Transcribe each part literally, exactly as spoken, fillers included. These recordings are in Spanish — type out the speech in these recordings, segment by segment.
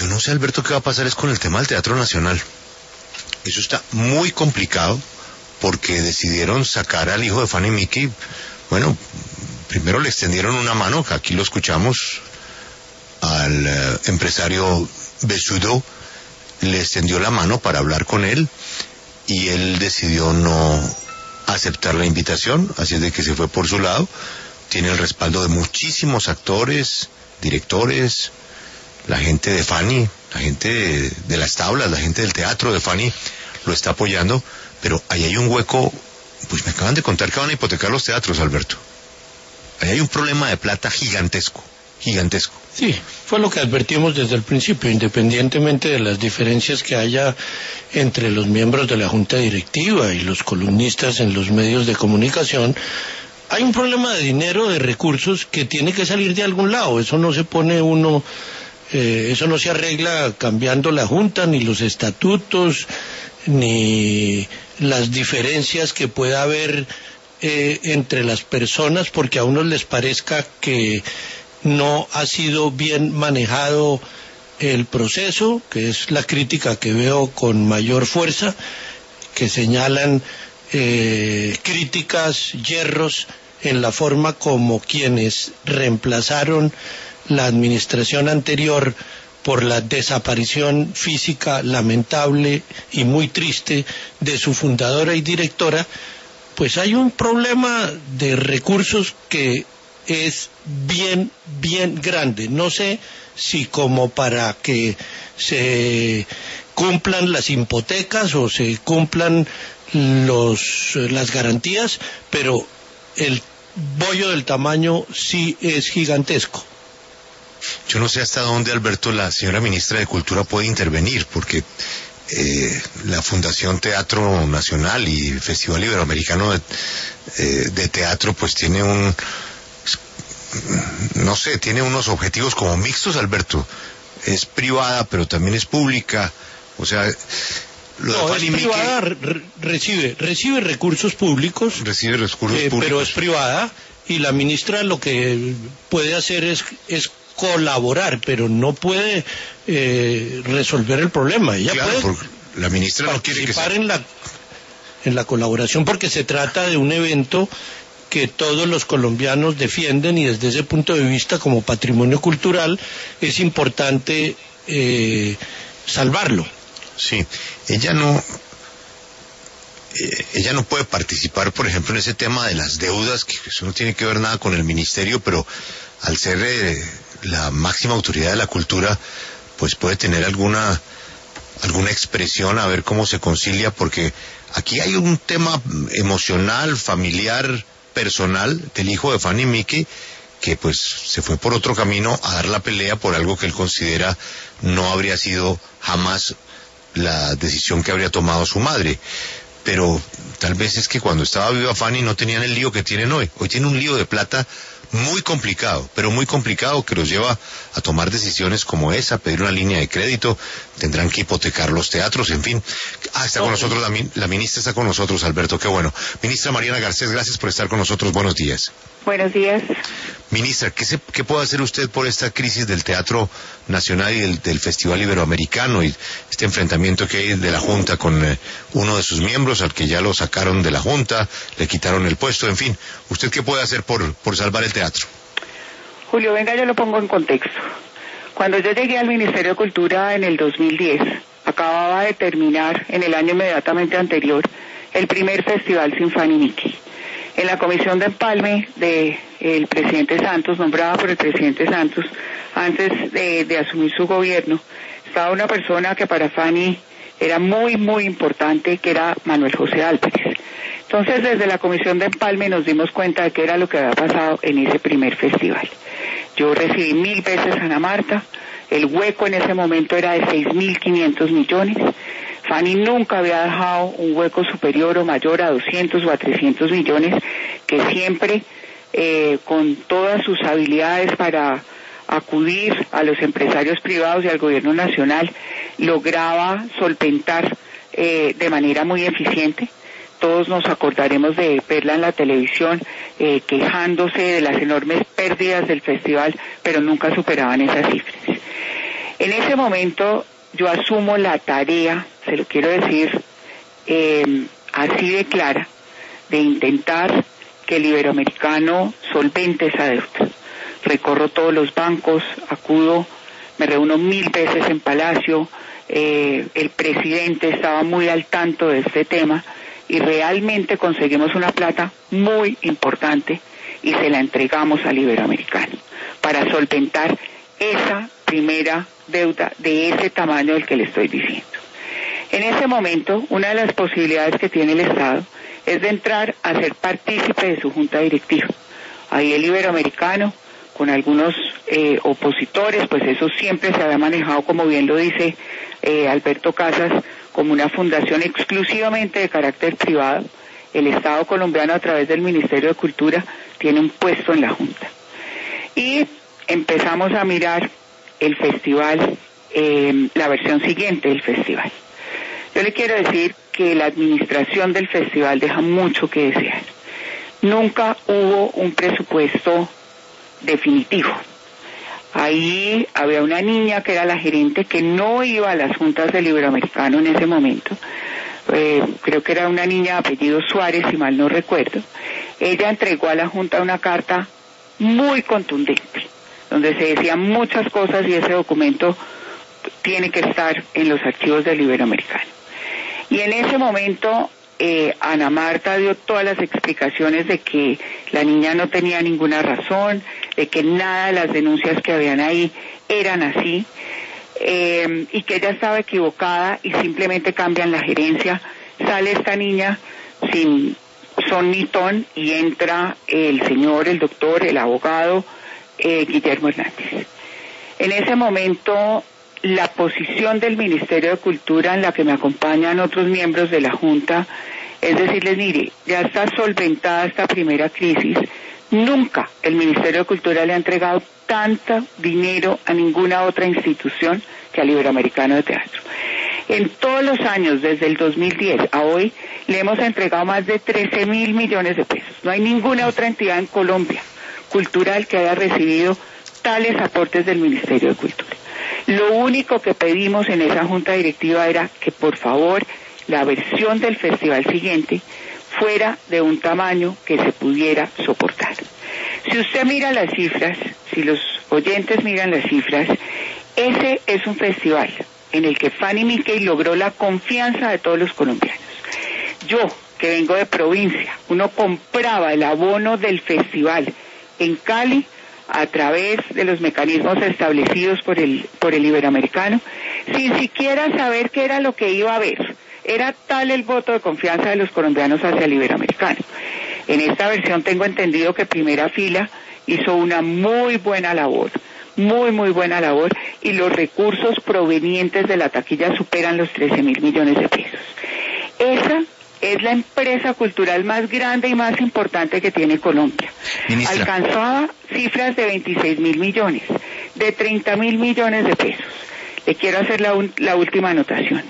no sé, Alberto, qué va a pasar es con el tema del Teatro Nacional. Eso está muy complicado porque decidieron sacar al hijo de Fanny Mickey. Bueno, primero le extendieron una mano, que aquí lo escuchamos, al uh, empresario Besudo, le extendió la mano para hablar con él y él decidió no aceptar la invitación, así es de que se fue por su lado. Tiene el respaldo de muchísimos actores, directores, la gente de Fanny, la gente de, de las tablas, la gente del teatro de Fanny lo está apoyando, pero ahí hay un hueco. Pues me acaban de contar que van a hipotecar los teatros, Alberto. Ahí hay un problema de plata gigantesco, gigantesco. Sí, fue lo que advertimos desde el principio, independientemente de las diferencias que haya entre los miembros de la Junta Directiva y los columnistas en los medios de comunicación. Hay un problema de dinero, de recursos, que tiene que salir de algún lado. Eso no se pone uno, eh, eso no se arregla cambiando la Junta, ni los estatutos, ni las diferencias que pueda haber eh, entre las personas, porque a unos les parezca que no ha sido bien manejado el proceso, que es la crítica que veo con mayor fuerza, que señalan eh, críticas, yerros en la forma como quienes reemplazaron la administración anterior por la desaparición física lamentable y muy triste de su fundadora y directora. Pues hay un problema de recursos que es bien, bien grande. No sé si como para que se cumplan las hipotecas o se cumplan los, las garantías, pero el bollo del tamaño sí es gigantesco. Yo no sé hasta dónde, Alberto, la señora ministra de Cultura puede intervenir, porque eh, la Fundación Teatro Nacional y el Festival Iberoamericano de, eh, de Teatro pues tiene un, no sé, tiene unos objetivos como mixtos, Alberto. Es privada, pero también es pública, o sea... Lo no, es privada, re recibe, recibe recursos públicos, recibe recursos eh, públicos, pero es privada, y la ministra lo que puede hacer es, es colaborar, pero no puede eh, resolver el problema. Ella claro, puede la ministra no quiere que participar en la, en la colaboración, porque se trata de un evento que todos los colombianos defienden, y desde ese punto de vista, como patrimonio cultural, es importante eh, salvarlo. Sí, ella no, eh, ella no puede participar, por ejemplo, en ese tema de las deudas, que eso no tiene que ver nada con el ministerio, pero al ser eh, la máxima autoridad de la cultura, pues puede tener alguna, alguna expresión a ver cómo se concilia, porque aquí hay un tema emocional, familiar, personal del hijo de Fanny Mickey, que pues se fue por otro camino a dar la pelea por algo que él considera no habría sido jamás la decisión que habría tomado su madre. Pero tal vez es que cuando estaba viva Fanny no tenían el lío que tienen hoy. Hoy tiene un lío de plata muy complicado, pero muy complicado, que los lleva a tomar decisiones como esa, pedir una línea de crédito, tendrán que hipotecar los teatros, en fin. Ah, está con nosotros, la, la ministra está con nosotros, Alberto, qué bueno. Ministra Mariana Garcés, gracias por estar con nosotros, buenos días. Buenos días. Ministra, ¿qué, se, ¿qué puede hacer usted por esta crisis del Teatro Nacional y del, del Festival Iberoamericano y este enfrentamiento que hay de la Junta con eh, uno de sus miembros, al que ya lo sacaron de la Junta, le quitaron el puesto, en fin? ¿Usted qué puede hacer por, por salvar el teatro? Julio, venga, yo lo pongo en contexto. Cuando yo llegué al Ministerio de Cultura en el dos mil diez, acababa de terminar, en el año inmediatamente anterior, el primer festival sin Fanny Mickey. En la comisión de empalme del presidente Santos, nombrada por el presidente Santos, antes de, de asumir su gobierno, estaba una persona que para Fanny era muy, muy importante, que era Manuel José Álvarez. Entonces, desde la comisión de empalme nos dimos cuenta de qué era lo que había pasado en ese primer festival. Yo recibí mil veces a Ana Marta, el hueco en ese momento era de seis mil quinientos millones, Fanny nunca había dejado un hueco superior o mayor a doscientos o a trescientos millones, que siempre, eh, con todas sus habilidades para acudir a los empresarios privados y al gobierno nacional, lograba solventar eh, de manera muy eficiente. Todos nos acordaremos de verla en la televisión eh, quejándose de las enormes pérdidas del festival, pero nunca superaban esas cifras. En ese momento yo asumo la tarea, se lo quiero decir eh, así de clara, de intentar que el Iberoamericano solvente esa deuda. Recorro todos los bancos, acudo, me reúno mil veces en Palacio, eh, el presidente estaba muy al tanto de este tema y realmente conseguimos una plata muy importante y se la entregamos al Iberoamericano para solventar esa primera deuda de ese tamaño del que le estoy diciendo. En ese momento, una de las posibilidades que tiene el Estado es de entrar a ser partícipe de su junta directiva. Ahí el Iberoamericano, con algunos eh, opositores, pues eso siempre se había manejado, como bien lo dice eh, Alberto Casas, como una fundación exclusivamente de carácter privado. El Estado colombiano, a través del Ministerio de Cultura, tiene un puesto en la junta. Y empezamos a mirar el festival, eh, la versión siguiente del festival. Yo le quiero decir que la administración del festival deja mucho que desear. Nunca hubo un presupuesto definitivo. Ahí había una niña que era la gerente que no iba a las juntas del Iberoamericano en ese momento. Eh, creo que era una niña de apellido Suárez, si mal no recuerdo. Ella entregó a la junta una carta muy contundente, donde se decían muchas cosas y ese documento tiene que estar en los archivos del Iberoamericano. Y en ese momento eh, Ana Marta dio todas las explicaciones de que la niña no tenía ninguna razón, de que nada de las denuncias que habían ahí eran así, eh, y que ella estaba equivocada y simplemente cambian la gerencia. Sale esta niña sin son ni ton y entra el señor, el doctor, el abogado eh, Guillermo Hernández. En ese momento, la posición del Ministerio de Cultura, en la que me acompañan otros miembros de la Junta, es decirles, mire, ya está solventada esta primera crisis. Nunca el Ministerio de Cultura le ha entregado tanto dinero a ninguna otra institución que al Iberoamericano de Teatro. En todos los años, desde el dos mil diez a hoy, le hemos entregado más de trece mil millones de pesos. No hay ninguna otra entidad en Colombia cultural que haya recibido tales aportes del Ministerio de Cultura. Lo único que pedimos en esa junta directiva era que, por favor, la versión del festival siguiente fuera de un tamaño que se pudiera soportar. Si usted mira las cifras, si los oyentes miran las cifras, ese es un festival en el que Fanny Mickey logró la confianza de todos los colombianos. Yo, que vengo de provincia, uno compraba el abono del festival en Cali a través de los mecanismos establecidos por el, por el Iberoamericano, sin siquiera saber qué era lo que iba a ver. Era tal el voto de confianza de los colombianos hacia el Iberoamericano. En esta versión tengo entendido que Primera Fila hizo una muy buena labor, muy, muy buena labor, y los recursos provenientes de la taquilla superan los trece mil millones de pesos. Esa es la empresa cultural más grande y más importante que tiene Colombia. Ministra. Alcanzaba cifras de veintiséis mil millones, de treinta mil millones de pesos. Le quiero hacer la, un, la última anotación.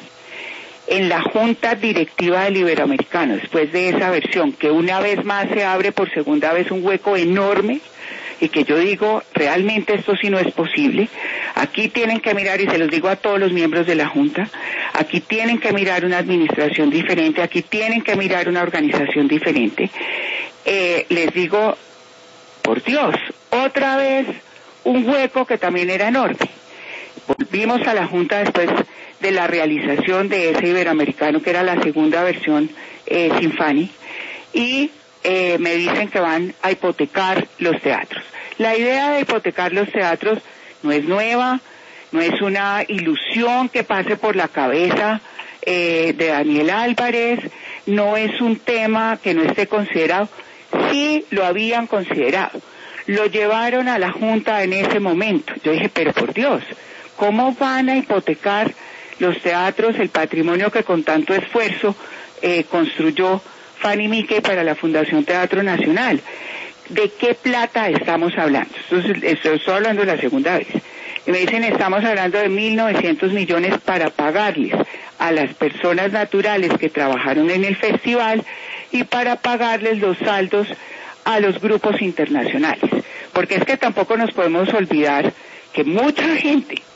En la junta directiva del Iberoamericano, después de esa versión, que una vez más se abre por segunda vez un hueco enorme, y que yo digo, realmente esto sí no es posible. Aquí tienen que mirar, y se los digo a todos los miembros de la Junta, aquí tienen que mirar una administración diferente, aquí tienen que mirar una organización diferente. Eh, les digo, por Dios, otra vez un hueco que también era enorme. Volvimos a la Junta después de la realización de ese Iberoamericano, que era la segunda versión eh, sin Fanny, y Eh, me dicen que van a hipotecar los teatros. La idea de hipotecar los teatros no es nueva, no es una ilusión que pase por la cabeza eh, de Daniel Álvarez, no es un tema que no esté considerado. Sí lo habían considerado, lo llevaron a la Junta en ese momento. Yo dije, pero por Dios, ¿cómo van a hipotecar los teatros, el patrimonio que con tanto esfuerzo eh, construyó Fanny Mickey para la Fundación Teatro Nacional? ¿De qué plata estamos hablando? Entonces, estoy hablando de la segunda vez. Y me dicen, estamos hablando de mil novecientos millones para pagarles a las personas naturales que trabajaron en el festival y para pagarles los saldos a los grupos internacionales. Porque es que tampoco nos podemos olvidar que mucha gente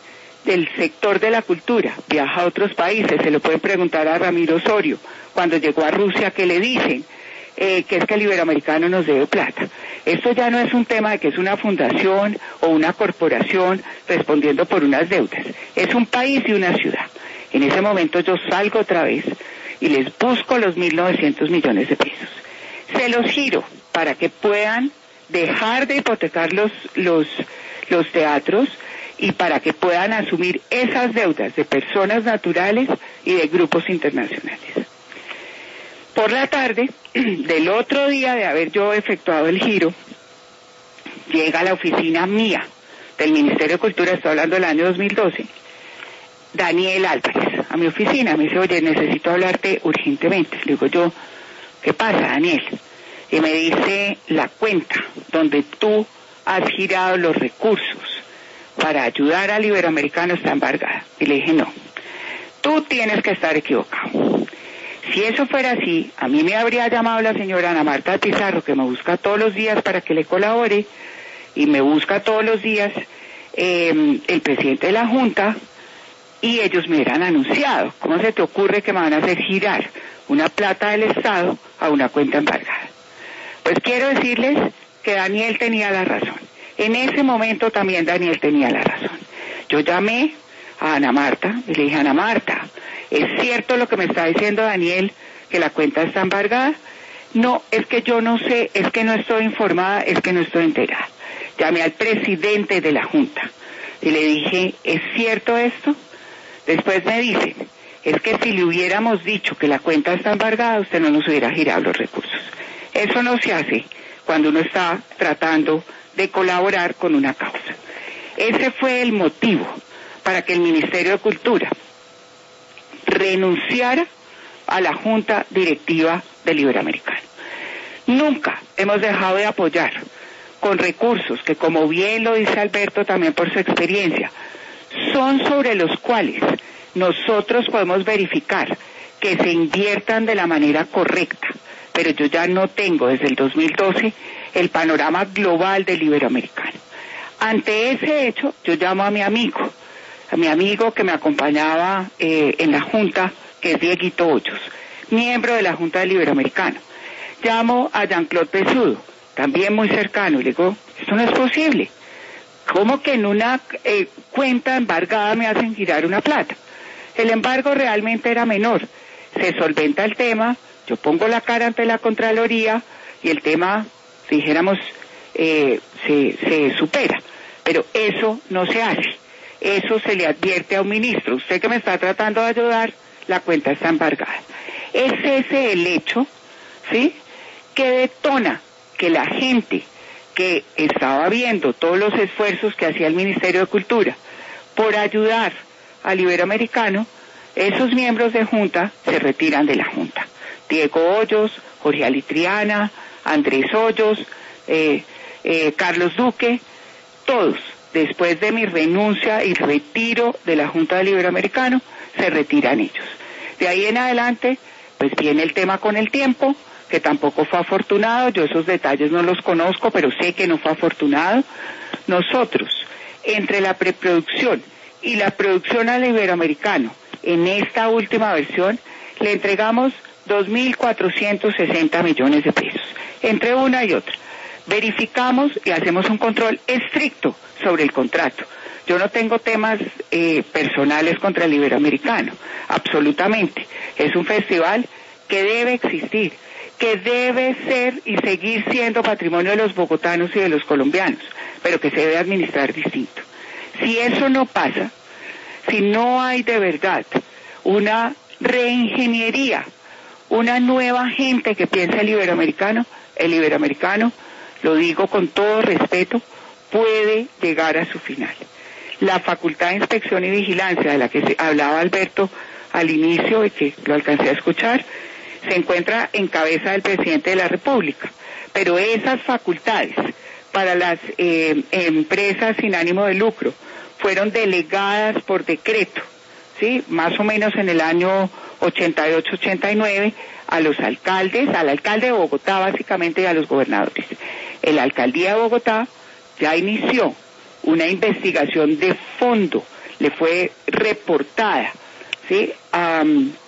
del sector de la cultura, viaja a otros países, se lo pueden preguntar a Ramiro Osorio, cuando llegó a Rusia, ¿qué le dicen? Eh, que es que el Iberoamericano nos debe plata. Esto ya no es un tema de que es una fundación o una corporación respondiendo por unas deudas, es un país y una ciudad. En ese momento yo salgo otra vez y les busco los mil novecientos millones de pesos. Se los giro para que puedan dejar de hipotecar los, los, los teatros y para que puedan asumir esas deudas de personas naturales y de grupos internacionales. Por la tarde del otro día de haber yo efectuado el giro, llega a la oficina mía del Ministerio de Cultura, estoy hablando del año dos mil doce, Daniel Álvarez, a mi oficina, me dice, oye, necesito hablarte urgentemente. Le digo yo, ¿qué pasa, Daniel? Y me dice, la cuenta donde tú has girado los recursos para ayudar al Iberoamericano está embargada. Y le dije, no, tú tienes que estar equivocado. Si eso fuera así, a mí me habría llamado la señora Ana Marta Pizarro, que me busca todos los días para que le colabore, y me busca todos los días eh, el presidente de la Junta, y ellos me hubieran anunciado. ¿Cómo se te ocurre que me van a hacer girar una plata del Estado a una cuenta embargada? Pues quiero decirles que Daniel tenía la razón. En ese momento también Daniel tenía la razón. Yo llamé a Ana Marta y le dije, Ana Marta, ¿es cierto lo que me está diciendo Daniel, que la cuenta está embargada? No, es que yo no sé, es que no estoy informada, es que no estoy enterada. Llamé al presidente de la Junta y le dije, ¿es cierto esto? Después me dicen, es que si le hubiéramos dicho que la cuenta está embargada, usted no nos hubiera girado los recursos. Eso no se hace cuando uno está tratando de colaborar con una causa. Ese fue el motivo para que el Ministerio de Cultura renunciara a la Junta Directiva del Iberoamericano. Nunca hemos dejado de apoyar con recursos que, como bien lo dice Alberto también por su experiencia, son sobre los cuales nosotros podemos verificar que se inviertan de la manera correcta, pero yo ya no tengo desde el dos mil doce el panorama global del Iberoamericano. Ante ese hecho, yo llamo a mi amigo, a mi amigo que me acompañaba eh, en la Junta, que es Dieguito Hoyos, miembro de la Junta del Iberoamericano. Llamo a Jean-Claude Pesudo, también muy cercano, y le digo, esto no es posible. ¿Cómo que en una eh, cuenta embargada me hacen girar una plata? El embargo realmente era menor. Se solventa el tema, yo pongo la cara ante la Contraloría y el tema, si dijéramos, eh, se, se supera. Pero eso no se hace. Eso se le advierte a un ministro. Usted que me está tratando de ayudar, la cuenta está embargada. Es ese el hecho, ¿sí?, que detona que la gente que estaba viendo todos los esfuerzos que hacía el Ministerio de Cultura por ayudar al Iberoamericano, esos miembros de Junta se retiran de la Junta. Diego Hoyos, Jorge Alitriana, Andrés Hoyos, eh, eh, Carlos Duque, todos, después de mi renuncia y retiro de la Junta del Iberoamericano, se retiran ellos. De ahí en adelante, pues viene el tema con el tiempo, que tampoco fue afortunado, yo esos detalles no los conozco, pero sé que no fue afortunado. Nosotros, entre la preproducción y la producción al Iberoamericano, en esta última versión, le entregamos dos mil cuatrocientos sesenta millones de pesos, entre una y otra. Verificamos y hacemos un control estricto sobre el contrato. Yo no tengo temas eh, personales contra el Iberoamericano, absolutamente. Es un festival que debe existir, que debe ser y seguir siendo patrimonio de los bogotanos y de los colombianos, pero que se debe administrar distinto. Si eso no pasa, si no hay de verdad una reingeniería, una nueva gente que piensa el Iberoamericano, el Iberoamericano, lo digo con todo respeto, puede llegar a su final. La Facultad de Inspección y Vigilancia, de la que se hablaba Alberto al inicio y que lo alcancé a escuchar, se encuentra en cabeza del presidente de la República, pero esas facultades para las eh, empresas sin ánimo de lucro fueron delegadas por decreto, ¿sí?, más o menos en el año ochenta y ocho ochenta y nueve, a los alcaldes, al alcalde de Bogotá básicamente y a los gobernadores. El alcaldía de Bogotá ya inició una investigación de fondo. le fue reportada, ¿sí?, a,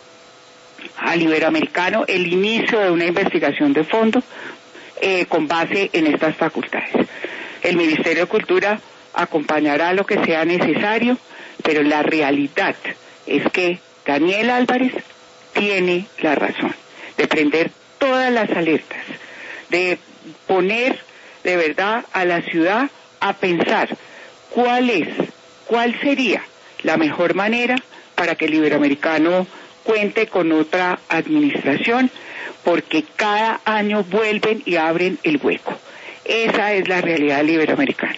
al Iberoamericano el inicio de una investigación de fondo eh, con base en estas facultades. El Ministerio de Cultura acompañará lo que sea necesario, pero la realidad es que Daniel Álvarez tiene la razón de prender todas las alertas, de poner de verdad a la ciudad a pensar cuál es, cuál sería la mejor manera para que el Iberoamericano cuente con otra administración, porque cada año vuelven y abren el hueco. Esa es la realidad del Iberoamericano.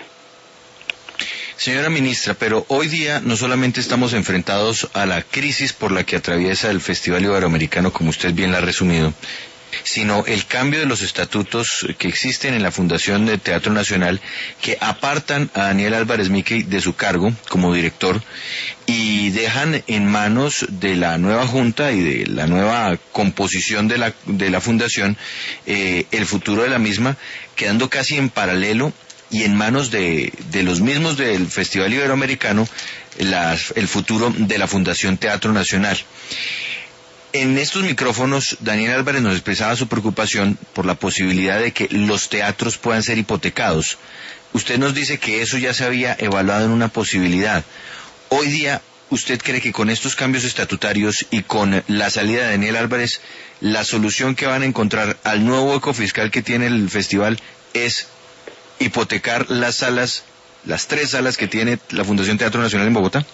Señora ministra, pero hoy día no solamente estamos enfrentados a la crisis por la que atraviesa el Festival Iberoamericano, como usted bien la ha resumido, sino el cambio de los estatutos que existen en la Fundación de Teatro Nacional, que apartan a Daniel Álvarez Miquel de su cargo como director y dejan en manos de la nueva Junta y de la nueva composición de la, de la Fundación eh, el futuro de la misma, quedando casi en paralelo y en manos de, de los mismos del Festival Iberoamericano las, el futuro de la Fundación Teatro Nacional. En estos micrófonos, Daniel Álvarez nos expresaba su preocupación por la posibilidad de que los teatros puedan ser hipotecados. Usted nos dice que eso ya se había evaluado en una posibilidad. Hoy día, ¿usted cree que con estos cambios estatutarios y con la salida de Daniel Álvarez, la solución que van a encontrar al nuevo hueco fiscal que tiene el festival es hipotecar las salas, las tres salas que tiene la Fundación Teatro Nacional en Bogotá?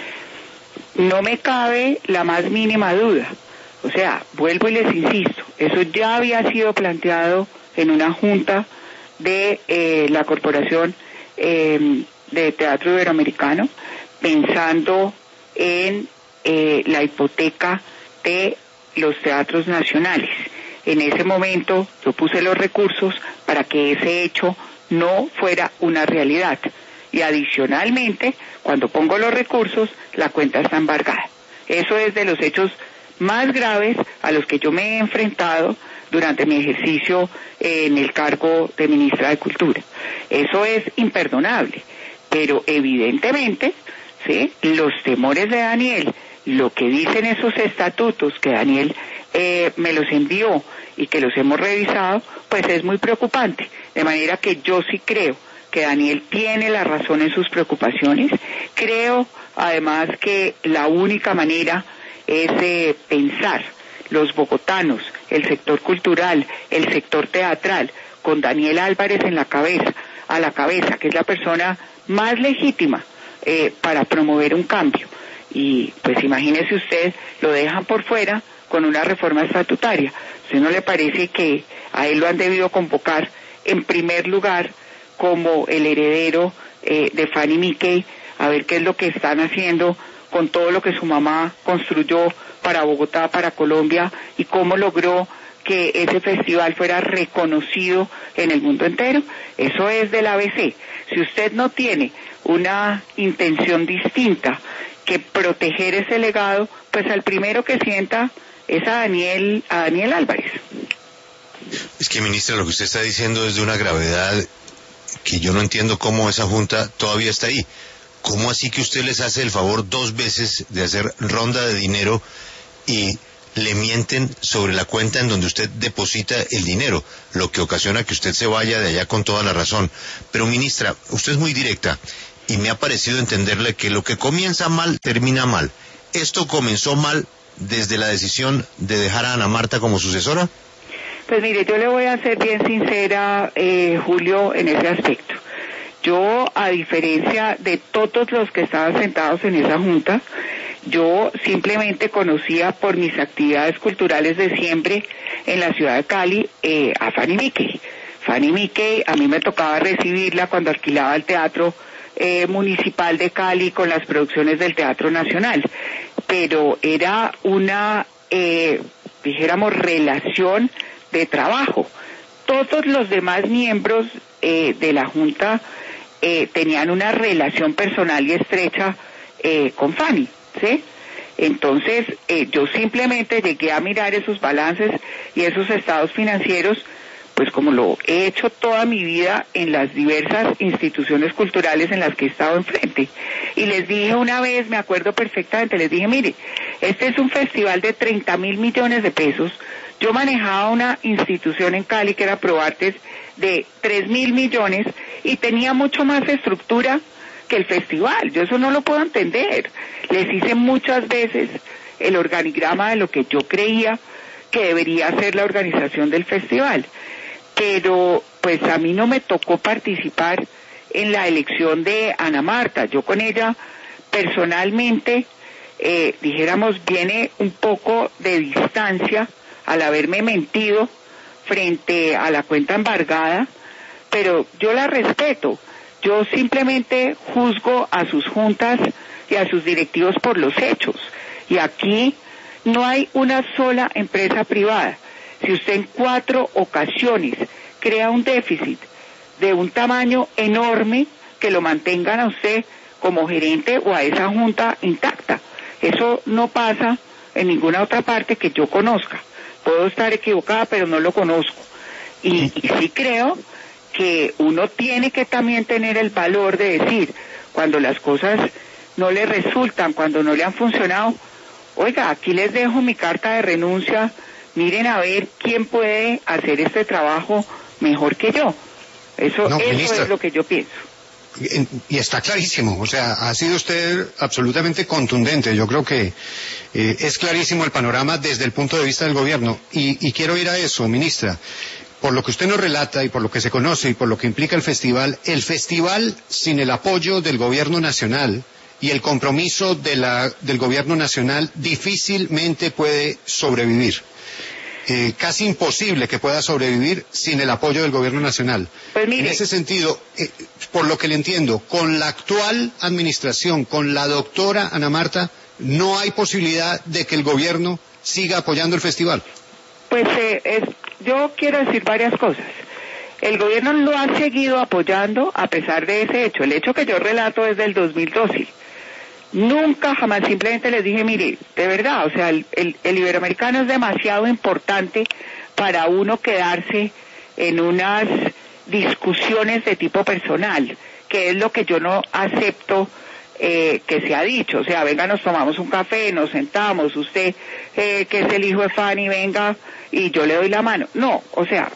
No me cabe la más mínima duda. O sea, vuelvo y les insisto, eso ya había sido planteado en una junta de eh, la Corporación eh, de Teatro Iberoamericano, pensando en eh, la hipoteca de los teatros nacionales. En ese momento yo puse los recursos para que ese hecho no fuera una realidad. Y adicionalmente, cuando pongo los recursos, la cuenta está embargada. Eso es de los hechos más graves a los que yo me he enfrentado durante mi ejercicio en el cargo de ministra de Cultura. Eso es imperdonable, pero evidentemente, ¿sí?, los temores de Daniel, lo que dicen esos estatutos que Daniel eh, me los envió y que los hemos revisado, pues es muy preocupante. De manera que yo sí creo que Daniel tiene la razón en sus preocupaciones. Creo además que la única manera es eh, pensar los bogotanos, el sector cultural, el sector teatral, con Daniel Álvarez en la cabeza, a la cabeza, que es la persona más legítima eh, para promover un cambio. Y pues imagínese usted, lo dejan por fuera con una reforma estatutaria. ¿A usted no le parece que a él lo han debido convocar en primer lugar como el heredero eh, de Fanny Mickey, a ver qué es lo que están haciendo con todo lo que su mamá construyó para Bogotá, para Colombia, y cómo logró que ese festival fuera reconocido en el mundo entero? Eso es del A B C. Si usted no tiene una intención distinta que proteger ese legado, pues al primero que sienta es a Daniel, a Daniel Álvarez. Es que, ministra, lo que usted está diciendo es de una gravedad que yo no entiendo cómo esa junta todavía está ahí. ¿Cómo así que usted les hace el favor dos veces de hacer ronda de dinero y le mienten sobre la cuenta en donde usted deposita el dinero, lo que ocasiona que usted se vaya de allá con toda la razón? Pero, ministra, usted es muy directa y me ha parecido entenderle que lo que comienza mal termina mal. ¿Esto comenzó mal desde la decisión de dejar a Ana Marta como sucesora? Pues mire, yo le voy a ser bien sincera, eh, Julio, en ese aspecto. Yo, a diferencia de todos los que estaban sentados en esa junta, yo simplemente conocía por mis actividades culturales de siempre en la ciudad de Cali eh, a Fanny Mickey. Fanny Mickey, a mí me tocaba recibirla cuando alquilaba el Teatro eh, Municipal de Cali con las producciones del Teatro Nacional, pero era una, eh, dijéramos, relación de trabajo. Todos los demás miembros eh, de la Junta eh, tenían una relación personal y estrecha eh, con Fanny, ¿sí? Entonces, eh, yo simplemente llegué a mirar esos balances y esos estados financieros pues como lo he hecho toda mi vida en las diversas instituciones culturales en las que he estado enfrente. Y les dije una vez, me acuerdo perfectamente, les dije, mire, este es un festival de treinta mil millones de pesos. Yo manejaba una institución en Cali que era Proartes de tres mil millones y tenía mucho más estructura que el festival. Yo eso no lo puedo entender. Les hice muchas veces el organigrama de lo que yo creía que debería ser la organización del festival. Pero pues a mí no me tocó participar en la elección de Ana Marta. Yo con ella personalmente, eh, dijéramos, viene un poco de distancia al haberme mentido frente a la cuenta embargada, pero yo la respeto. Yo simplemente juzgo a sus juntas y a sus directivos por los hechos. Y aquí no hay una sola empresa privada. Si usted en cuatro ocasiones crea un déficit de un tamaño enorme, que lo mantengan a usted como gerente o a esa junta intacta. Eso no pasa en ninguna otra parte que yo conozca. Puedo estar equivocada, pero no lo conozco. Y, y sí creo que uno tiene que también tener el valor de decir, cuando las cosas no le resultan, cuando no le han funcionado, oiga, aquí les dejo mi carta de renuncia, miren a ver quién puede hacer este trabajo mejor que yo. Eso, no, eso ministra, es lo que yo pienso. Y está clarísimo, o sea, ha sido usted absolutamente contundente. Yo creo que eh, es clarísimo el panorama desde el punto de vista del gobierno. Y, y quiero ir a eso, ministra. Por lo que usted nos relata y por lo que se conoce y por lo que implica el festival, el festival sin el apoyo del gobierno nacional y el compromiso de la, del gobierno nacional difícilmente puede sobrevivir. Eh, casi imposible que pueda sobrevivir sin el apoyo del gobierno nacional. Pues mire, en ese sentido, eh, por lo que le entiendo, con la actual administración, con la doctora Ana Marta, no hay posibilidad de que el gobierno siga apoyando el festival. Pues eh, es, yo quiero decir varias cosas. El gobierno lo ha seguido apoyando a pesar de ese hecho. El hecho que yo relato es del dos mil doce. Nunca, jamás, simplemente les dije, mire, de verdad, o sea, el, el, el iberoamericano es demasiado importante para uno quedarse en unas discusiones de tipo personal, que es lo que yo no acepto eh, que se ha dicho. O sea, venga, nos tomamos un café, nos sentamos, usted eh, que es el hijo de Fanny, venga y yo le doy la mano. No, o sea,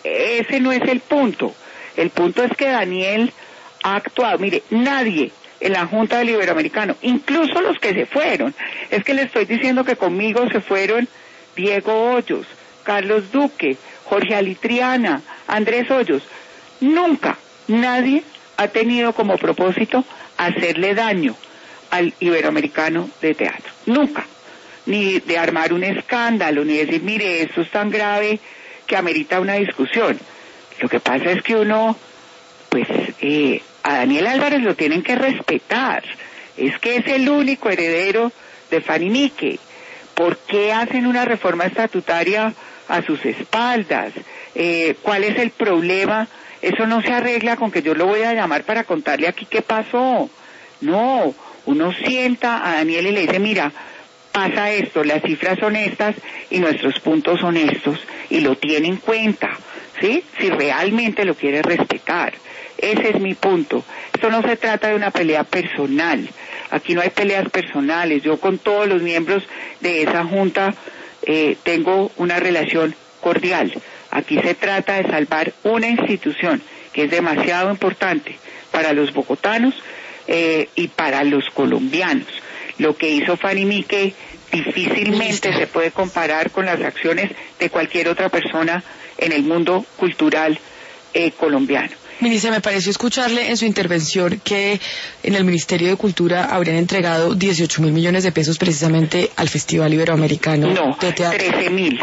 ese no es el punto. El punto es que Daniel ha actuado. Mire, nadie en la Junta del Iberoamericano, incluso los que se fueron, es que le estoy diciendo que conmigo se fueron Diego Hoyos, Carlos Duque, Jorge Alitriana, Andrés Hoyos. Nunca nadie ha tenido como propósito hacerle daño al Iberoamericano de Teatro. Nunca. Ni de armar un escándalo, ni decir, mire, esto es tan grave que amerita una discusión. Lo que pasa es que uno, pues, eh, a Daniel Álvarez lo tienen que respetar. Es que es el único heredero de Fanny Mique. ¿Por qué hacen una reforma estatutaria a sus espaldas? Eh, ¿Cuál es el problema? Eso no se arregla con que yo lo voy a llamar para contarle aquí qué pasó. No, uno sienta a Daniel y le dice, mira, pasa esto, las cifras son estas y nuestros puntos son estos, y lo tiene en cuenta, ¿sí? Si realmente lo quiere respetar. Ese es mi punto. Esto no se trata de una pelea personal. Aquí no hay peleas personales. Yo con todos los miembros de esa junta eh, tengo una relación cordial. Aquí se trata de salvar una institución que es demasiado importante para los bogotanos eh, y para los colombianos. Lo que hizo Fanny Mique difícilmente se puede comparar con las acciones de cualquier otra persona en el mundo cultural eh, colombiano. Ministra, me pareció escucharle en su intervención que en el Ministerio de Cultura habrían entregado dieciocho mil millones de pesos precisamente al Festival Iberoamericano no, de Teatro. trece mil.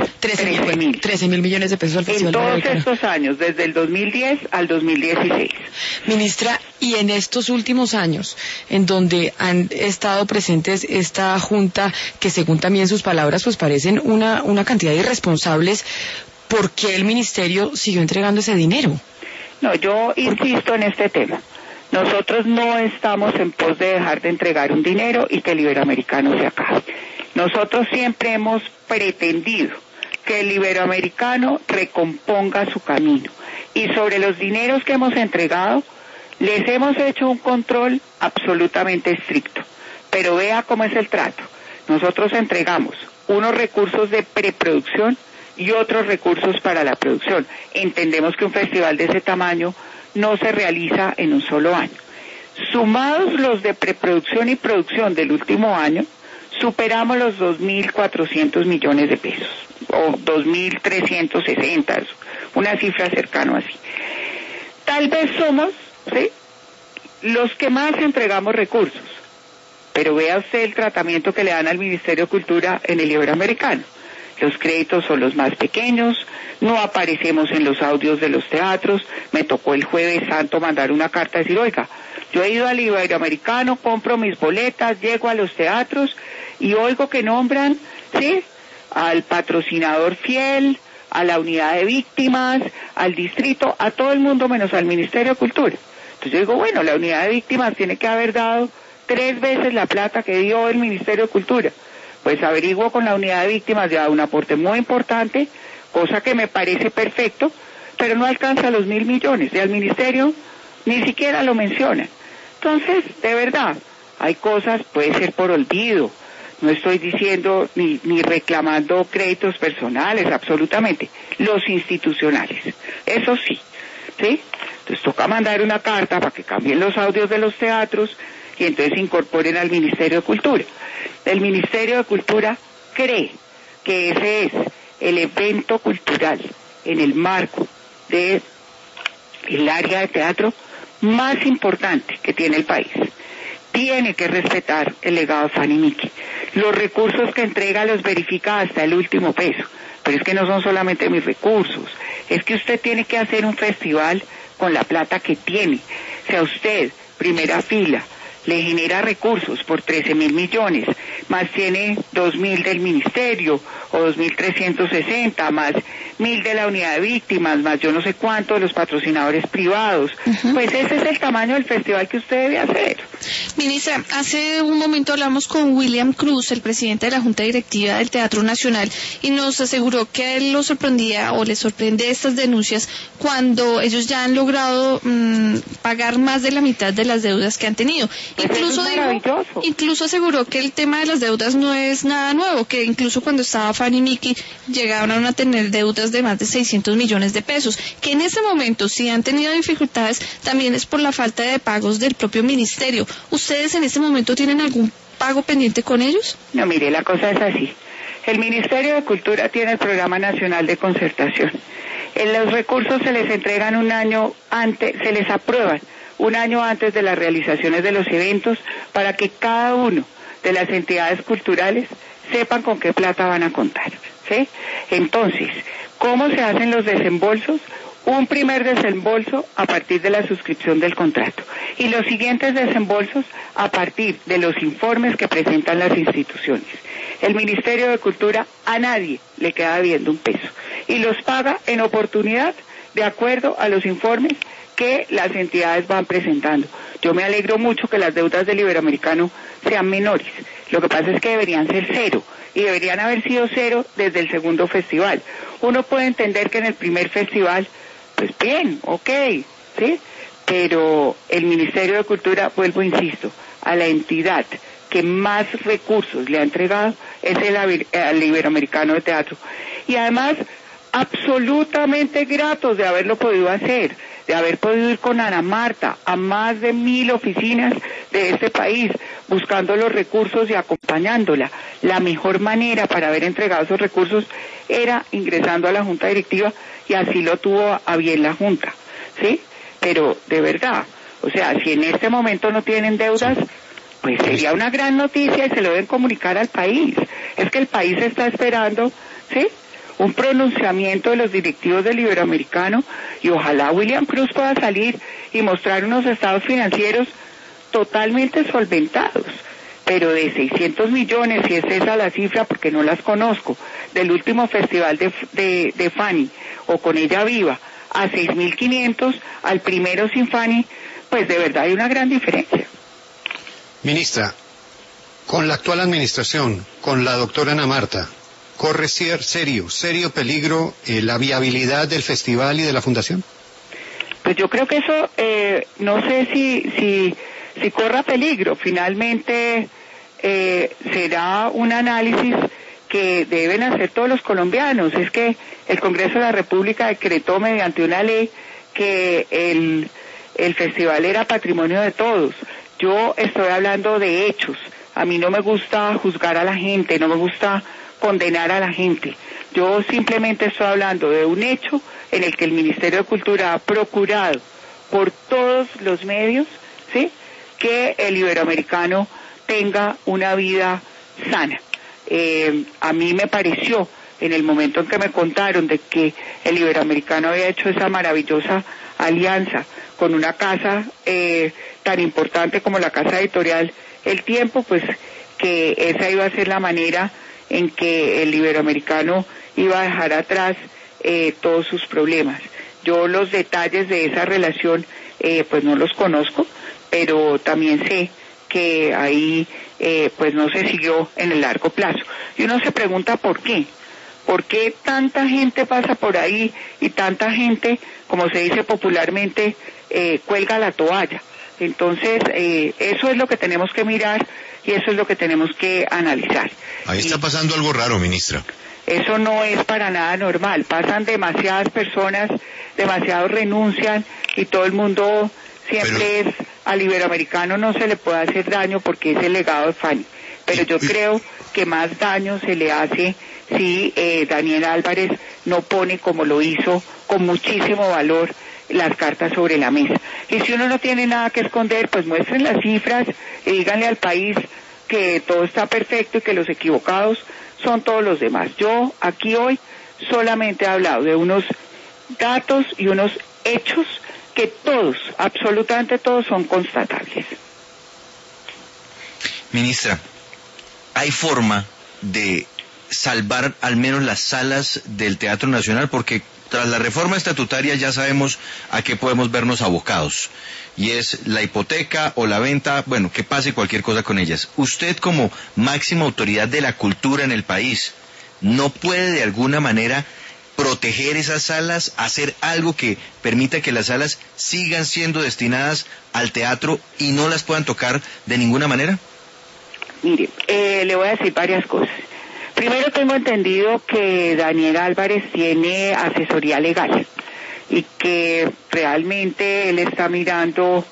trece mil millones de pesos al Festival Iberoamericano. En todos estos años, desde el dos mil diez al dos mil dieciséis. Ministra, y en estos últimos años, en donde han estado presentes esta junta, que según también sus palabras, pues parecen una, una cantidad de irresponsables, ¿por qué el Ministerio siguió entregando ese dinero? No, yo insisto en este tema. Nosotros no estamos en pos de dejar de entregar un dinero y que el Iberoamericano se acabe. Nosotros siempre hemos pretendido que el Iberoamericano recomponga su camino. Y sobre los dineros que hemos entregado, les hemos hecho un control absolutamente estricto. Pero vea cómo es el trato. Nosotros entregamos unos recursos de preproducción y otros recursos para la producción. Entendemos que un festival de ese tamaño no se realiza en un solo año. Sumados los de preproducción y producción del último año, superamos los dos mil cuatrocientos millones de pesos, o dos mil trescientos sesenta, una cifra cercana así. Tal vez somos, ¿sí?, los que más entregamos recursos, pero vea usted el tratamiento que le dan al Ministerio de Cultura en el Iberoamericano. Los créditos son los más pequeños, no aparecemos en los audios de los teatros. Me tocó el Jueves Santo mandar una carta a decir, oiga, yo he ido al Iberoamericano, compro mis boletas, llego a los teatros y oigo que nombran, ¿sí?, al patrocinador fiel, a la unidad de víctimas, al distrito, a todo el mundo menos al Ministerio de Cultura. Entonces yo digo, bueno, la unidad de víctimas tiene que haber dado tres veces la plata que dio el Ministerio de Cultura. Pues averiguo con la unidad de víctimas, ya un aporte muy importante, cosa que me parece perfecto, pero no alcanza los mil millones, y al Ministerio ni siquiera lo menciona. Entonces, de verdad, hay cosas, puede ser por olvido, no estoy diciendo ni, ni reclamando créditos personales, absolutamente, los institucionales, eso sí, ¿sí? Entonces toca mandar una carta para que cambien los audios de los teatros y entonces incorporen al Ministerio de Cultura. El Ministerio de Cultura cree que ese es el evento cultural en el marco del área de teatro más importante que tiene el país. Tiene que respetar el legado de Fanny Mickey. Los recursos que entrega los verifica hasta el último peso, pero es que no son solamente mis recursos, es que usted tiene que hacer un festival con la plata que tiene. O sea, usted, primera fila, le genera recursos por trece mil millones, más tiene dos mil del ministerio, o dos mil trescientos sesenta, más mil de la unidad de víctimas, más yo no sé cuánto de los patrocinadores privados. Uh-huh. Pues ese es el tamaño del festival que usted debe hacer. Ministra, hace un momento hablamos con William Cruz, el presidente de la Junta Directiva del Teatro Nacional, y nos aseguró que a él lo sorprendía o le sorprende estas denuncias cuando ellos ya han logrado mmm, pagar más de la mitad de las deudas que han tenido. Pues incluso, dijo, incluso aseguró que el tema de las deudas no es nada nuevo, que incluso cuando estaba Fanny Mickey llegaron a tener deudas de más de seiscientos millones de pesos, que en ese momento si han tenido dificultades también es por la falta de pagos del propio ministerio. ¿Ustedes en este momento tienen algún pago pendiente con ellos? No, mire, la cosa es así. El Ministerio de Cultura tiene el Programa Nacional de Concertación. En los recursos se les entregan un año antes, se les aprueban un año antes de las realizaciones de los eventos para que cada uno de las entidades culturales sepan con qué plata van a contar, ¿sí? Entonces, ¿cómo se hacen los desembolsos? Un primer desembolso a partir de la suscripción del contrato y los siguientes desembolsos a partir de los informes que presentan las instituciones. El Ministerio de Cultura a nadie le queda debiendo un peso y los paga en oportunidad de acuerdo a los informes que las entidades van presentando. Yo me alegro mucho que las deudas del Iberoamericano sean menores. Lo que pasa es que deberían ser cero y deberían haber sido cero desde el segundo festival. Uno puede entender que en el primer festival, pues bien, ok, ¿sí? Pero el Ministerio de Cultura, vuelvo, insisto, a la entidad que más recursos le ha entregado es el, el Iberoamericano de Teatro. Y además, absolutamente gratos de haberlo podido hacer, de haber podido ir con Ana Marta a más de mil oficinas de este país, buscando los recursos y acompañándola. La mejor manera para haber entregado esos recursos era ingresando a la Junta Directiva, y así lo tuvo a bien la Junta, ¿sí? Pero, de verdad, o sea, si en este momento no tienen deudas, pues sería una gran noticia y se lo deben comunicar al país. Es que el país está esperando, ¿sí?, un pronunciamiento de los directivos del Iberoamericano, y ojalá William Cruz pueda salir y mostrar unos estados financieros totalmente solventados, pero de seiscientos millones, si es esa la cifra, porque no las conozco, del último festival de, de, de Fanny, o con ella viva, a seis mil quinientos, al primero sin Fanny, pues de verdad hay una gran diferencia. Ministra, con la actual administración, con la doctora Ana Marta, corre serio, serio peligro eh, la viabilidad del festival y de la fundación? Pues yo creo que eso, eh, no sé si, si, si corra peligro. Finalmente eh, será un análisis que deben hacer todos los colombianos. Es que el Congreso de la República decretó mediante una ley que el, el festival era patrimonio de todos. Yo estoy hablando de hechos. A mí no me gusta juzgar a la gente, no me gusta condenar a la gente. Yo simplemente estoy hablando de un hecho en el que el Ministerio de Cultura ha procurado por todos los medios, ¿sí?, que el iberoamericano tenga una vida sana. Eh, a mí me pareció, en el momento en que me contaron de que el iberoamericano había hecho esa maravillosa alianza con una casa eh, tan importante como la casa editorial El Tiempo, pues que esa iba a ser la manera en que el iberoamericano iba a dejar atrás eh, todos sus problemas. Yo los detalles de esa relación eh, pues no los conozco, pero también sé que ahí eh, pues no se siguió en el largo plazo. Y uno se pregunta por qué. ¿Por qué tanta gente pasa por ahí y tanta gente, como se dice popularmente, eh, cuelga la toalla? Entonces, eh, eso es lo que tenemos que mirar y eso es lo que tenemos que analizar. Ahí está pasando algo raro, ministra. Eso no es para nada normal. Pasan demasiadas personas, demasiados renuncian y todo el mundo siempre Pero... es, al iberoamericano no se le puede hacer daño porque es el legado de Fanny. Pero yo creo que más daño se le hace si eh, Daniel Álvarez no pone, como lo hizo, con muchísimo valor, las cartas sobre la mesa. Y si uno no tiene nada que esconder, pues muestren las cifras y díganle al país que todo está perfecto y que los equivocados son todos los demás. Yo aquí hoy solamente he hablado de unos datos y unos hechos que todos, absolutamente todos, son constatables. Ministra, ¿hay forma de salvar al menos las salas del Teatro Nacional? Porque tras la reforma estatutaria ya sabemos a qué podemos vernos abocados, y es la hipoteca o la venta, bueno, que pase cualquier cosa con ellas. Usted, como máxima autoridad de la cultura en el país, ¿no puede de alguna manera proteger esas salas, hacer algo que permita que las salas sigan siendo destinadas al teatro y no las puedan tocar de ninguna manera? Mire, eh, le voy a decir varias cosas. Primero, tengo entendido que Daniel Álvarez tiene asesoría legal y que realmente él está mirando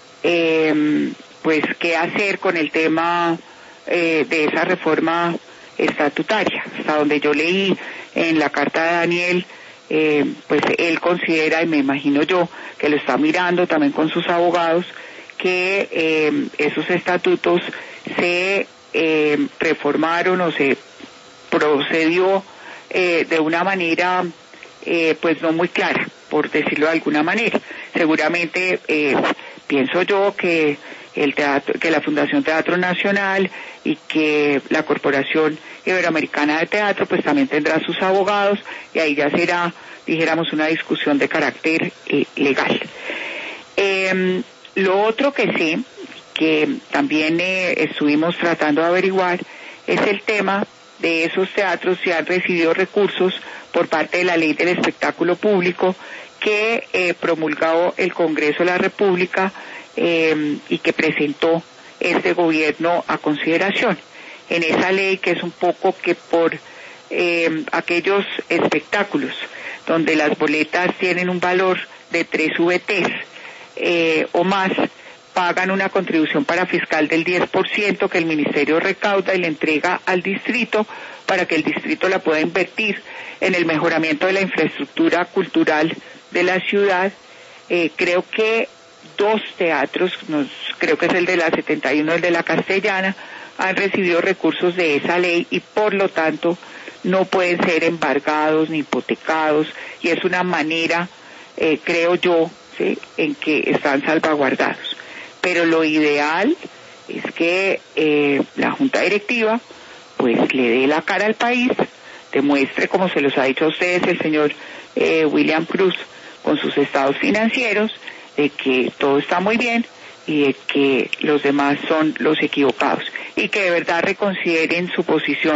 eh, pues qué hacer con el tema eh, de esa reforma estatutaria. Hasta donde yo leí en la carta de Daniel, eh, pues él considera, y me imagino yo, que lo está mirando también con sus abogados, que eh, esos estatutos se eh, reformaron o se procedió eh, de una manera eh, pues no muy clara, por decirlo de alguna manera. Seguramente eh, pienso yo que el teatro, que la Fundación Teatro Nacional y que la Corporación Iberoamericana de Teatro pues también tendrá sus abogados y ahí ya será, dijéramos, una discusión de carácter eh, legal. Eh, lo otro que sé, que también eh, estuvimos tratando de averiguar, es el tema de esos teatros si han recibido recursos por parte de la Ley del Espectáculo Público que eh, promulgó el Congreso de la República eh, y que presentó este gobierno a consideración. En esa ley, que es un poco que por eh, aquellos espectáculos donde las boletas tienen un valor de tres V Ts eh, o más, pagan una contribución para fiscal del diez por ciento que el ministerio recauda y le entrega al distrito para que el distrito la pueda invertir en el mejoramiento de la infraestructura cultural de la ciudad. Eh, creo que dos teatros, nos, creo que es el de la setenta y uno, el de la Castellana, han recibido recursos de esa ley y por lo tanto no pueden ser embargados ni hipotecados, y es una manera, eh, creo yo, ¿sí?, en que están salvaguardados. Pero lo ideal es que eh, la Junta Directiva pues le dé la cara al país, demuestre, como se los ha dicho a ustedes el señor eh, William Cruz, con sus estados financieros, de que todo está muy bien y de que los demás son los equivocados, y que de verdad reconsideren su posición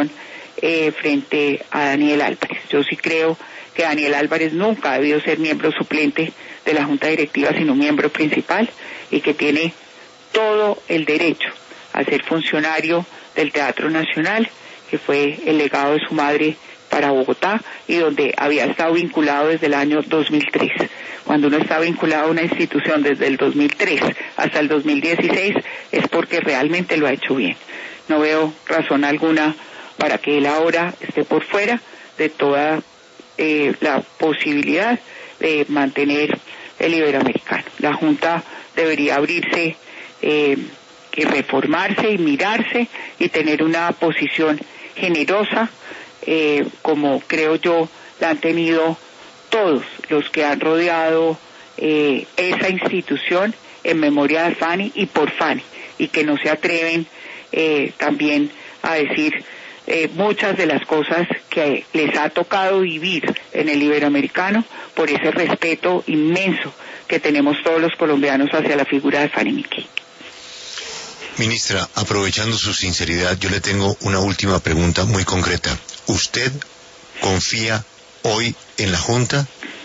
eh, frente a Daniel Álvarez. Yo sí creo que Daniel Álvarez nunca ha debido ser miembro suplente de la Junta Directiva, sino miembro principal, y que tiene todo el derecho a ser funcionario del Teatro Nacional, que fue el legado de su madre para Bogotá y donde había estado vinculado desde el año dos mil tres. Cuando uno está vinculado a una institución desde el dos mil tres hasta el dos mil dieciséis es porque realmente lo ha hecho bien. No veo razón alguna para que él ahora esté por fuera de toda eh, la posibilidad de mantener el Iberoamericano. La Junta debería abrirse eh, y reformarse y mirarse y tener una posición generosa, eh, como creo yo la han tenido todos los que han rodeado eh, esa institución en memoria de Fanny y por Fanny, y que no se atreven eh, también a decir eh, muchas de las cosas que les ha tocado vivir en el Iberoamericano por ese respeto inmenso que tenemos todos los colombianos hacia la figura de Fanny Mickey. Ministra, aprovechando su sinceridad, yo le tengo una última pregunta muy concreta. ¿Usted confía hoy en la Junta?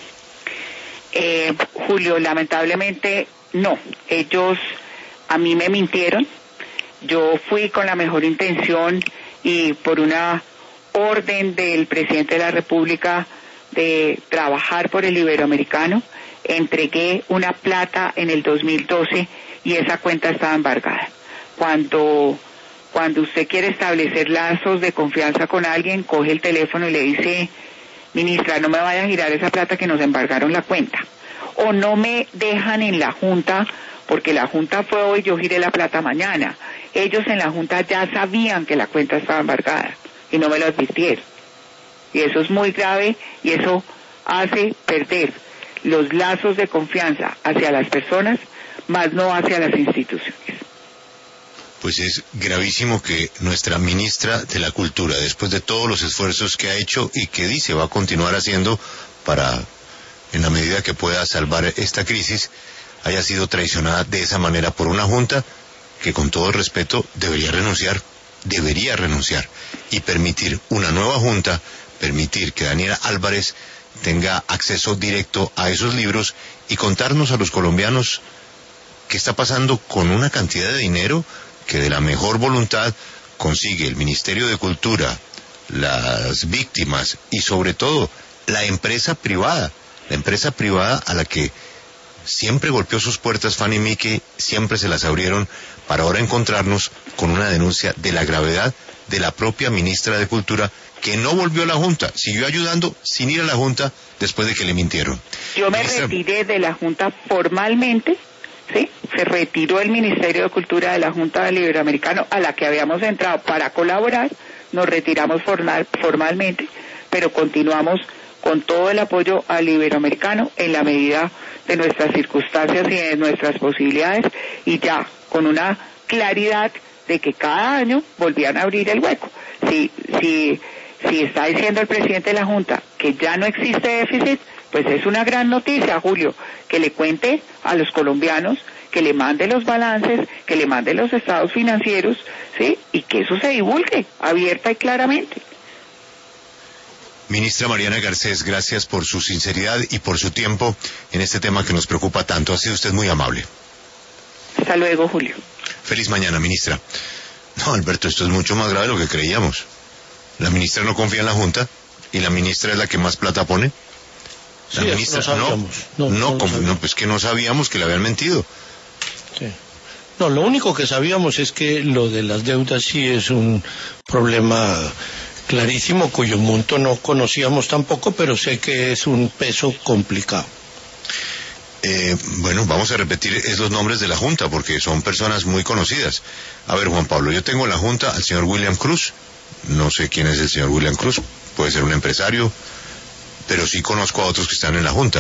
Eh, Julio, lamentablemente no. Ellos a mí me mintieron. Yo fui con la mejor intención y por una orden del presidente de la República de trabajar por el Iberoamericano. Entregué una plata en el dos mil doce y esa cuenta estaba embargada. Cuando, cuando usted quiere establecer lazos de confianza con alguien, coge el teléfono y le dice: ministra, no me vaya a girar esa plata que nos embargaron la cuenta. O no me dejan en la Junta, porque la Junta fue hoy, yo giré la plata mañana. Ellos en la Junta ya sabían que la cuenta estaba embargada y no me lo advirtieron. Y eso es muy grave y eso hace perder los lazos de confianza hacia las personas, más no hacia las instituciones. Pues es gravísimo que nuestra ministra de la Cultura, después de todos los esfuerzos que ha hecho y que dice va a continuar haciendo para, en la medida que pueda, salvar esta crisis, haya sido traicionada de esa manera por una Junta que, con todo el respeto, debería renunciar, debería renunciar y permitir una nueva Junta, permitir que Daniela Álvarez tenga acceso directo a esos libros y contarnos a los colombianos qué está pasando con una cantidad de dinero que de la mejor voluntad consigue el Ministerio de Cultura, las víctimas y sobre todo la empresa privada, la empresa privada a la que siempre golpeó sus puertas Fanny Mickey, siempre se las abrieron, para ahora encontrarnos con una denuncia de la gravedad de la propia ministra de Cultura, que no volvió a la Junta, siguió ayudando sin ir a la Junta después de que le mintieron. Yo me Ministra... retiré de la Junta formalmente. Sí, se retiró el Ministerio de Cultura de la Junta del Iberoamericano, a la que habíamos entrado para colaborar. Nos retiramos formal, formalmente, pero continuamos con todo el apoyo al Iberoamericano en la medida de nuestras circunstancias y de nuestras posibilidades, y ya con una claridad de que cada año volvían a abrir el hueco. Si, si, si está diciendo el presidente de la Junta que ya no existe déficit, pues es una gran noticia, Julio, que le cuente a los colombianos, que le mande los balances, que le mande los estados financieros, ¿sí? Y que eso se divulgue abierta y claramente. Ministra Mariana Garcés, gracias por su sinceridad y por su tiempo en este tema que nos preocupa tanto. Ha sido usted muy amable. Hasta luego, Julio. Feliz mañana, ministra. No, Alberto, esto es mucho más grave de lo que creíamos. La ministra no confía en la Junta y la ministra es la que más plata pone. La sí, ministra, no sabíamos. No, no, no, como, no, pues que no sabíamos que le habían mentido. Sí. No, lo único que sabíamos es que lo de las deudas sí es un problema clarísimo, cuyo monto no conocíamos tampoco, pero sé que es un peso complicado. Eh, bueno, vamos a repetir esos nombres de la Junta, porque son personas muy conocidas. A ver, Juan Pablo, yo tengo en la Junta al señor William Cruz. No sé quién es el señor William Cruz, puede ser un empresario, pero sí conozco a otros que están en la Junta.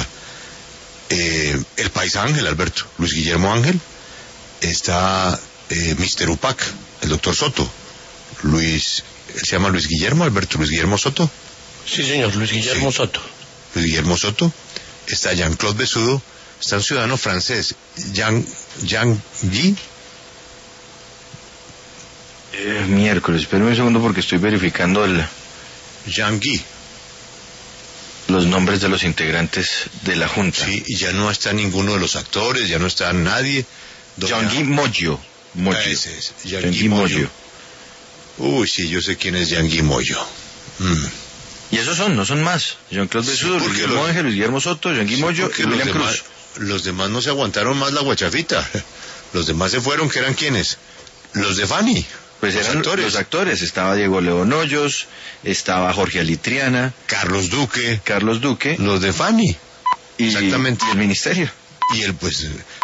Eh, el país Ángel, Alberto, Luis Guillermo Ángel, está eh, mister Upac, el doctor Soto, Luis, él se llama Luis Guillermo, Alberto, Luis Guillermo Soto. Sí, señor, Luis Guillermo sí. Soto. Luis Guillermo Soto, está Jean-Claude Besudo, está un ciudadano francés, Jean, Jean Guy. Eh, miércoles, espérame un segundo porque estoy verificando el, Jean Guy. los nombres de los integrantes de la Junta. Sí, y ya no está ninguno de los actores, ya no está nadie. Jean-Guy Moyo. Moyo. Ese es, Jean-Guy Jean-Guy Moyo. Moyo. Uy, sí, yo sé quién es Jean-Guy Moyo. Mm. Y esos son, no son más. Jean-Claude Sí, Bessoud, porque Guillermo los- Ángel, Luis Guillermo Soto, Jean-Guy Sí, Moyo y porque los William demás, Cruz. los demás no se aguantaron más la guachafita. Los demás se fueron, ¿que eran quiénes? Los de Fanny. Pues los eran actores. los actores. Estaba Diego León Hoyos, estaba Jorge Alitriana, Carlos Duque, Carlos Duque los de Fanny. y, Exactamente. y el ministerio. Y él, pues,